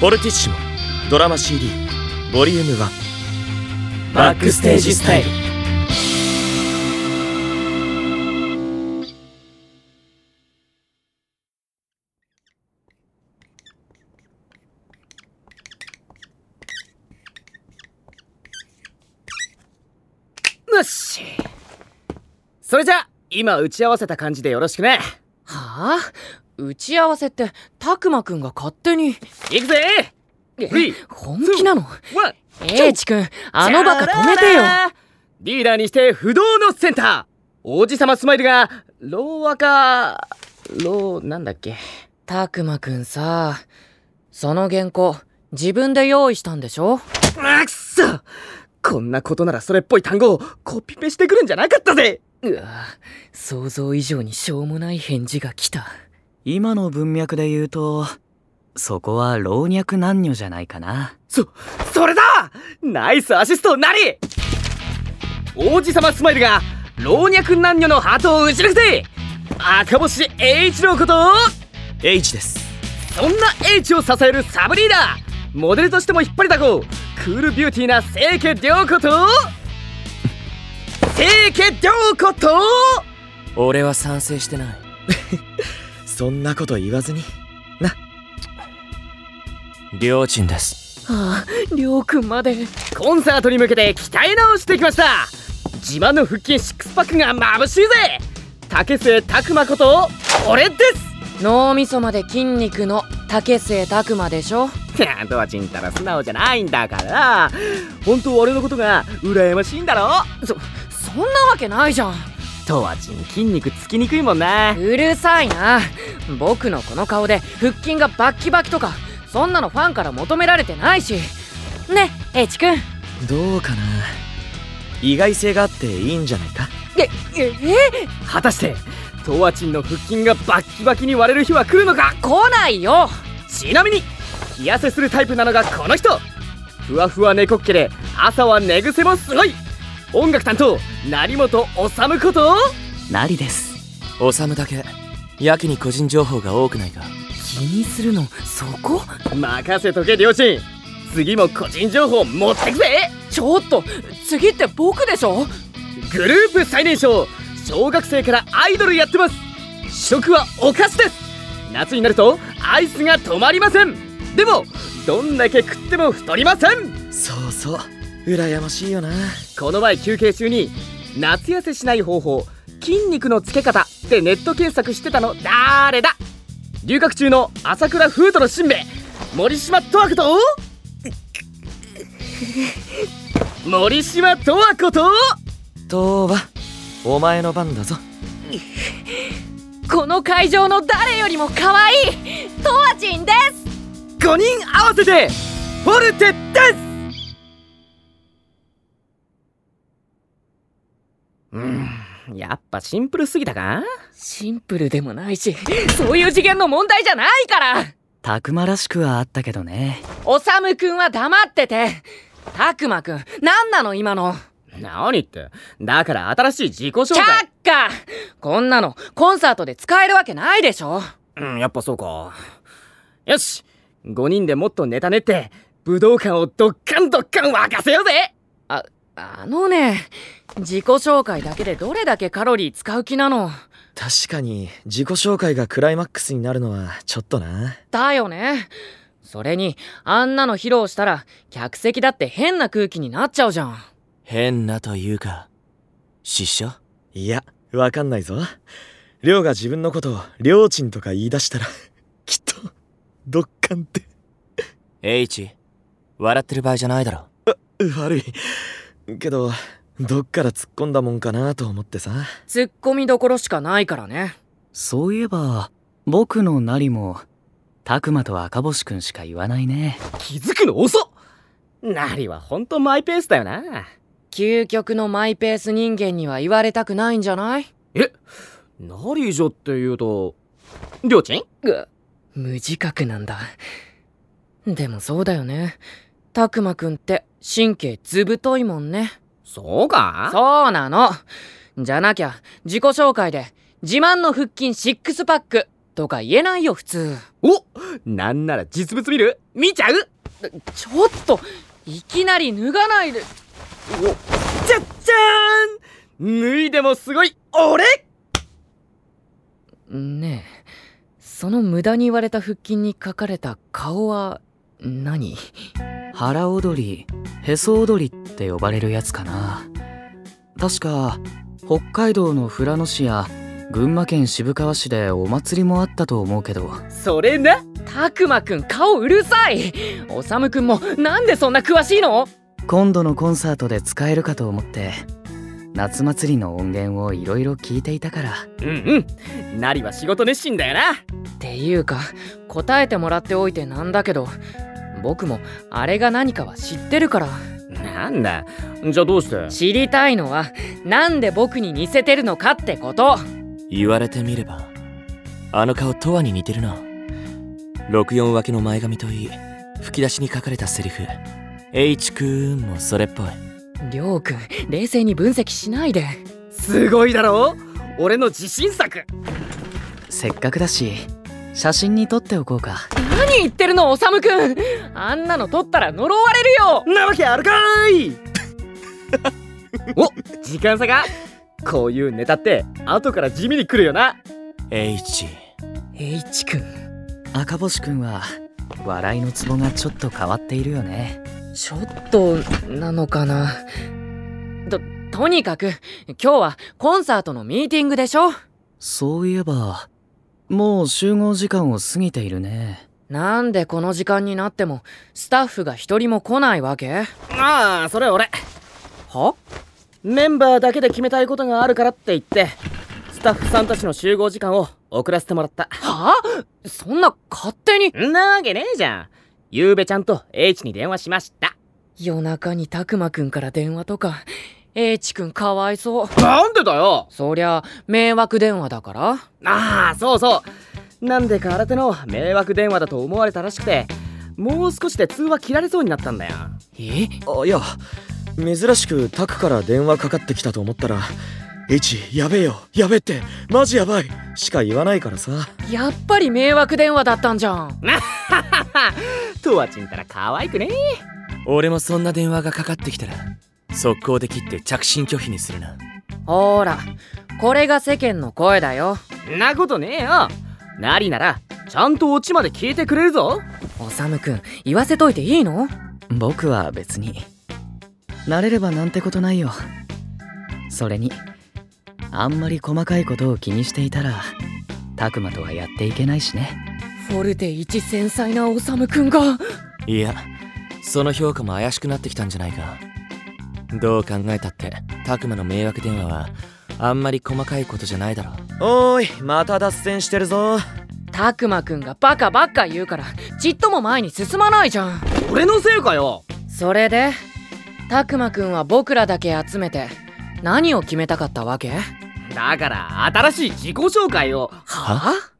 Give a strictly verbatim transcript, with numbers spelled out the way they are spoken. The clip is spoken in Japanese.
フォルティッシモドラマ シーディー ボリュームワンバックステージスタイル。 よし、それじゃ今打ち合わせた感じでよろしくね。 はあ？打ち合わせってたくまくんが勝手に。 行くぜ。 本気なの？ エイチくん、あのバカ止めてよ。 リーダーにして不動のセンター、王子様スマイルがローアカローなんだっけ。 たくまくんさ、その原稿自分で用意したんでしょ？ あくそ、こんなことならそれっぽい単語をコピペしてくるんじゃなかったぜ。 うわ、想像以上にしょうもない返事が来た。 今の文脈で言うとそこは老若男女じゃないかな。 そ、それだ。ナイスアシストなり。王子様スマイルが老若男女のハートを打ち抜くぜ。赤星栄一郎こと H です。 そんな H を支えるサブリーダー、モデルとしても引っ張りだこ、クールビューティーな清家涼子と清家涼子と俺は賛成してないそんなこと言わずにな。りょーちんです。 ああ、りょうくんまで。 コンサートに向けて鍛え直してきました。自慢の腹筋シックスパックが眩しいぜ。竹末拓磨こと俺です。 脳みそまで筋肉の竹末拓磨でしょ。 ドアチンたら素直じゃないんだから。本当俺のことが羨ましいんだろ。 そ、そんなわけないじゃん。 ドアチン筋肉つきにくいもんな。 うるさいな。僕のこの顔で腹筋がバッキバキとかそんなのファンから求められてないしね。エイチくんどうかな。意外性があっていいんじゃないか。 え、え、え果たしてドアチンの腹筋がバッキバキに割れる日は来るのか。 来ないよ。 ちなみに冷やせするタイプなのがこの人、ふわふわ猫っけで朝は寝癖もすごい音楽担当成本修ことなりです。 おさむだけやけに個人情報が多くないか。 気にするのそこ？ 任せとけりょーちん、次も個人情報持ってくぜ。 ちょっと次って僕でしょ。 グループ最年少、小学生からアイドルやってます。主食はお菓子です。夏になるとアイスが止まりません。でもどんだけ食っても太りません。 そうそう、羨ましいよな。 この前休憩中に夏痩せしない方法、筋肉のつけ方ってネット検索してたのだーれだ。留学中の朝倉フートの新兵衛森島十和子と森島十和子ととはお前の番だぞ。 この会場の誰よりも可愛いトワチンです。 ごにん合わせてフォルテです。うーん、やっぱシンプルすぎたか。 シンプルでもないし、そういう次元の問題じゃないから。 たくまらしくはあったけどね。 おさむくんは黙ってて。たくまくん、なんなの今の。 何って、だから新しい自己紹介。 却下。こんなのコンサートで使えるわけないでしょ。 うん、やっぱそうか。よし、ごにんでもっとネタ練って武道館をドッカンドッカン沸かせようぜ。 あ、あのね、自己紹介だけでどれだけカロリー使う気なの。 確かに自己紹介がクライマックスになるのはちょっとな。 だよね。それにあんなの披露したら客席だって変な空気になっちゃうじゃん。 変なというか失笑？いや、わかんないぞ。りょうが自分のことをりょーちんとか言い出したらきっとドッカンって。 H、 笑ってる場合じゃないだろ。 あ、悪いけどどっから突っ込んだもんかなと思ってさ。 突っ込みどころしかないからね。 そういえば僕のなりもたくまと赤星くんしか言わないね。 気づくの遅っ。なりはほんとマイペースだよな。 究極のマイペース人間には言われたくないんじゃない？ え、なりじゃって言うとりょーちん？ う無自覚なんだ。でもそうだよね。たくまくんって神経ずぶといもんね。 そうか？ そうなの。じゃなきゃ自己紹介で自慢の腹筋シックスパックとか言えないよ普通。 お、なんなら実物見る？見ちゃう？ ちょっといきなり脱がないで。 お、じゃっじゃーん、脱いでもすごい俺。 ねえ、その無駄に言われた腹筋に描かれた顔は何？ 腹踊り、へそ踊りって呼ばれるやつかな。確か北海道の富良野市や群馬県渋川市でお祭りもあったと思うけど。 それな。 たくまくん顔うるさい。おさむくんもなんでそんな詳しいの？ 今度のコンサートで使えるかと思って夏祭りの音源をいろいろ聞いていたから。 うんうん、なりは仕事熱心だよな。 っていうか答えてもらっておいてなんだけど、僕もあれが何かは知ってるから。 なんだ、じゃあどうして？ 知りたいのはなんで僕に似せてるのかってこと。 言われてみればあの顔とわに似てるな。ろくよん分けの前髪といい、吹き出しに書かれたセリフ H くんもそれっぽい。 りょうくん冷静に分析しないで。 すごいだろ、俺の自信作。 せっかくだし写真に撮っておこうか。 何言ってるのおさむくん、あんなの撮ったら呪われるよ。 なわけあるかーい。お、時間差が。こういうネタって後から地味に来るよな。 H H くん、 赤星くんは笑いのツボがちょっと変わっているよね。 ちょっとなのかな。ととにかく今日はコンサートのミーティングでしょ。 そういえばもう集合時間を過ぎているね。 なんでこの時間になってもスタッフが一人も来ないわけ？ ああ、それ俺。 は？ メンバーだけで決めたいことがあるからって言ってスタッフさんたちの集合時間を遅らせてもらった。 はあ？そんな勝手に。 んなわけねえじゃん。ゆうべちゃんと H に電話しました。 夜中にたくまくんから電話とか。H くんかわいそう。 なんでだよ。 そりゃ迷惑電話だから。 ああ、そうそう、なんでか新手の迷惑電話だと思われたらしくて、もう少しで通話切られそうになったんだよ。 え？ あ、いや珍しくタクから電話かかってきたと思ったら H やべえよ、やべえってマジやばいしか言わないからさ。 やっぱり迷惑電話だったんじゃん。 とわちんたら可愛くね。 俺もそんな電話がかかってきたら速攻で切って着信拒否にするな。 ほーら、これが世間の声だよ。 んなことねえよ。なりならちゃんとオチまで聞いてくれるぞ。 おさむくん言わせといていいの？ 僕は別に慣れればなんてことないよ。それにあんまり細かいことを気にしていたらタクマとはやっていけないしね。 フォルテ一繊細なおさむくんが。 いや、その評価も怪しくなってきたんじゃないか。どう考えたってタクマの迷惑電話はあんまり細かいことじゃないだろ。 おーい、また脱線してるぞ。 たくまくんがバカばっか言うからちっとも前に進まないじゃん。 俺のせいかよ。 それでたくまくんは僕らだけ集めて何を決めたかったわけ？ だから新しい自己紹介を。 はあ？